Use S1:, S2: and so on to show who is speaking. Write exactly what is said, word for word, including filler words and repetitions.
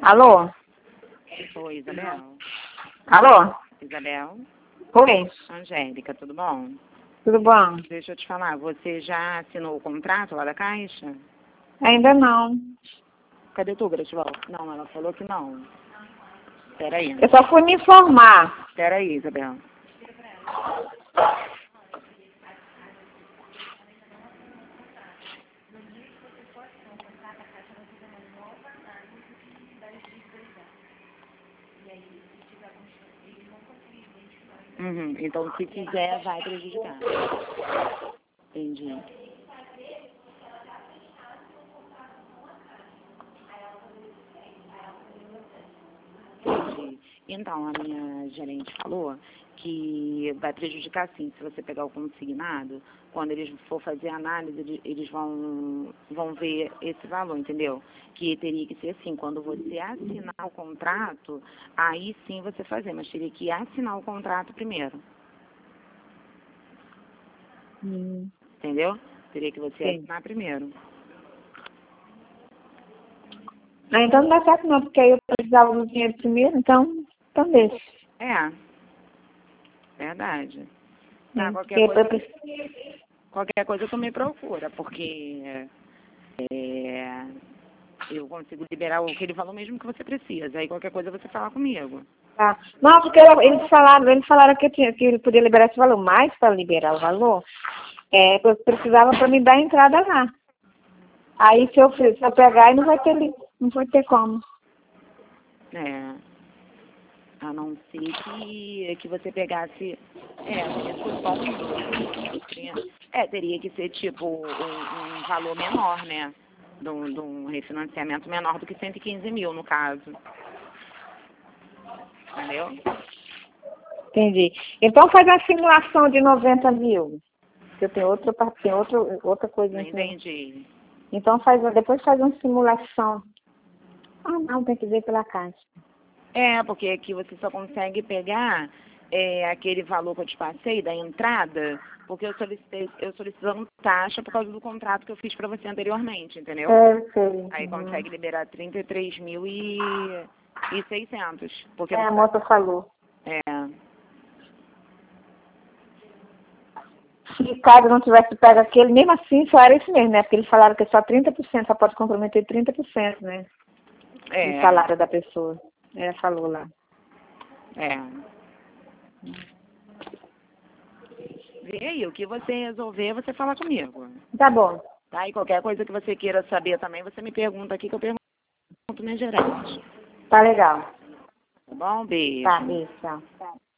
S1: Alô?
S2: Oi, Isabel.
S1: Alô?
S2: Isabel?
S1: Oi,
S2: Angélica, tudo bom?
S1: tudo bom?
S2: Deixa eu te falar, você já assinou o contrato lá da Caixa?
S1: Ainda não.
S2: Cadê tu, Gratival? Não, ela falou que não. Peraí.
S1: Eu só fui me informar.
S2: Peraí, Isabel. Uhum. Então, se quiser, vai prejudicar. Entendi. Entendi. Então, a minha gerente falou que vai prejudicar sim, se você pegar o consignado, quando eles for fazer a análise, ele- eles vão, vão ver esse valor, entendeu? Que teria que ser assim, quando você assinar o contrato, aí sim você fazer, mas teria que assinar o contrato primeiro,
S1: Hum,
S2: entendeu? Teria que você
S1: sim.
S2: assinar primeiro.
S1: Ah, então não dá certo não, porque aí eu precisava do dinheiro primeiro, então, então deixa.
S2: É, verdade. Tá,
S1: Sim,
S2: qualquer
S1: porque eu
S2: coisa,
S1: preciso...
S2: qualquer coisa tu me procura, porque é, eu consigo liberar o que ele falou mesmo que você precisa. Aí qualquer coisa você fala comigo.
S1: Tá. Não, porque eu- eles falaram, eles falaram que, eu tinha, que ele podia liberar esse valor, mas para liberar o valor, é, eu precisava para me dar a entrada lá. Aí se eu, se eu pegar, aí não vai ter, li- não vai ter como.
S2: É. A não ser que, que você pegasse. É, isso só um. É, teria que ser tipo um, um valor menor, né? De um, de um refinanciamento menor do que cento e quinze mil, no caso. Entendeu?
S1: Entendi. Então faz uma simulação de noventa mil. Que eu tenho outra, par- tem outro, outra coisa.
S2: Não
S1: Assim.
S2: entendi.
S1: Então faz, depois faz uma simulação. Ah, não, tem que ver pela caixa.
S2: É, porque aqui você só consegue pegar é, aquele valor que eu te passei da entrada, porque eu solicitei, eu solicitando taxa por causa do contrato que eu fiz para você anteriormente, entendeu?
S1: É, eu sei.
S2: Aí
S1: Uhum.
S2: consegue liberar trinta e três mil e seiscentos. Porque
S1: É, a
S2: você
S1: moça falou.
S2: é,
S1: Se caso não tivesse pego aquele, mesmo assim só era isso mesmo, né? Porque eles falaram que só trinta por cento, só pode comprometer trinta por cento, né? Do
S2: é,
S1: salário da pessoa. Ela falou lá.
S2: é. Vê aí, o que você resolver, você fala comigo.
S1: Tá bom.
S2: Tá? E qualquer coisa que você queira saber também, você me pergunta aqui que eu pergunto minha gerente.
S1: Tá legal.
S2: Tá bom? Beijo.
S1: Tá, beijo, tchau.